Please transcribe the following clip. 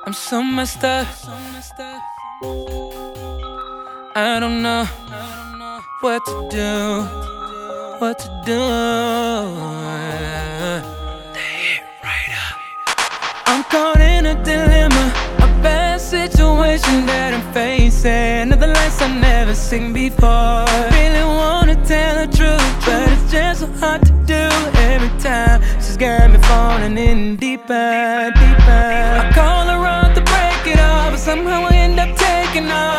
I'm so messed up. I don't know what to do. What to do? I'm caught in a dilemma, a bad situation that I'm facing. Another life I've never seen before. Really wanna tell the truth, but it's just so hard to do. Every time she's got me falling in deeper, deeper. I call her out to break it off, but somehow I end up taking off.